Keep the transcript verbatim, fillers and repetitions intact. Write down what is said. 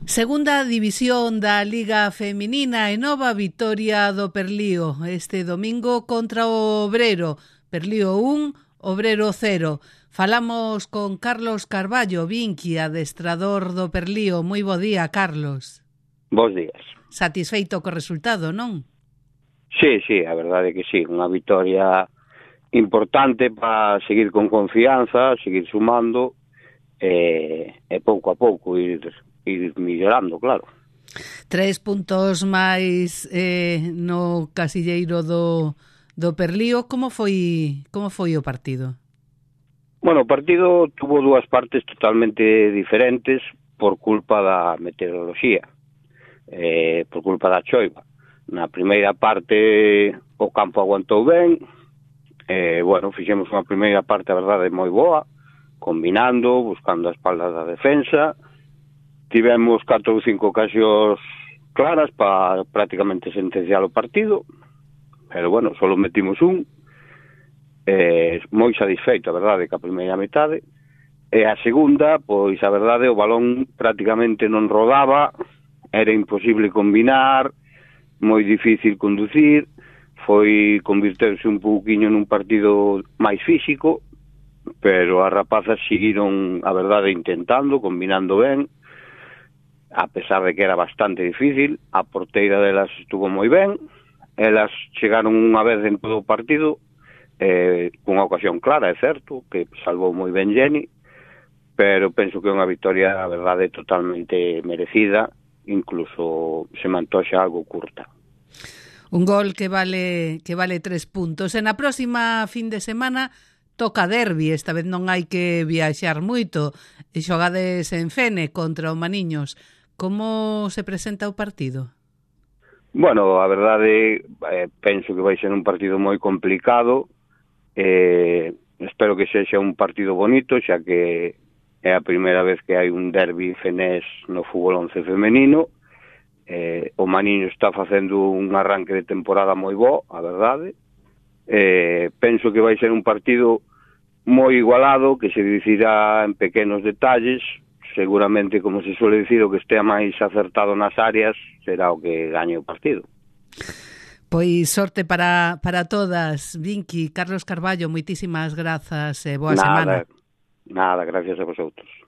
Segunda división da Liga Feminina e nova vitoria do Perlío este domingo contra o Obrero. Perlío un, Obrero cero. Falamos con Carlos Carballo, Vinqui, adestrador do Perlío. Moi bo día, Carlos. Bos días. Satisfeito co resultado, non? Sí, sí, a verdade é que sí. Unha vitoria importante para seguir con confianza, seguir sumando e, e pouco a pouco ir... ir millorando, claro. Tres puntos máis eh, no casilleiro do, do Perlío. Como foi como foi o partido? Bueno, o partido tuvo dúas partes totalmente diferentes por culpa da meteoroloxía, eh, por culpa da choiva. Na primeira parte o campo aguantou ben, eh, bueno, fixemos unha primeira parte, a verdade, moi boa, combinando, buscando a espalda da defensa. Tivemos catro ou cinco ocasións claras para prácticamente sentenciar o partido, pero bueno, só metimos un, eh, moi satisfeito, a verdade, que a primeira metade, e a segunda, pois a verdade, o balón prácticamente non rodaba, era imposible combinar, moi difícil conducir, foi convirteuse un pouquiño nun partido máis físico, pero as rapazas seguiron, a verdade, intentando, combinando ben, a pesar de que era bastante difícil. A porteira delas estuvo moi ben, elas chegaron unha vez en todo o partido, eh, cunha ocasión clara, é certo, que salvou moi ben Jenny, pero penso que é unha victoria, a verdade, totalmente merecida, incluso se mantoxa algo curta. Un gol que vale que vale tres puntos. E na próxima fin de semana toca derbi, esta vez non hai que viaxar moito, e xogades en Fene contra o Maniños. Como se presenta o partido? Bueno, a verdade, eh, penso que vai ser un partido moi complicado, eh, espero que sexa un partido bonito, xa que é a primeira vez que hai un derbi fenés no fútbol once femenino. Eh, o Maniño está facendo un arranque de temporada moi bo, a verdade. Eh, penso que vai ser un partido moi igualado, que se decidirá en pequenos detalles. Seguramente, como se suele dicir, o que estea máis acertado nas áreas será o que gañe o partido. Pois sorte para, para todas, Vinqui. Carlos Carballo, moitísimas grazas e boa nada, semana. Nada, gracias a vosotros.